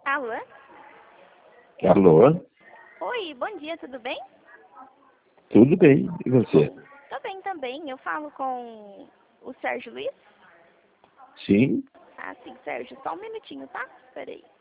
Alô? Alô? Oi, bom dia, tudo bem? Tudo bem, e você? Tô bem também. Eu falo com o Sérgio Luiz? Sim? Ah, sim, Sérgio. Só um minutinho, tá? Espera aí.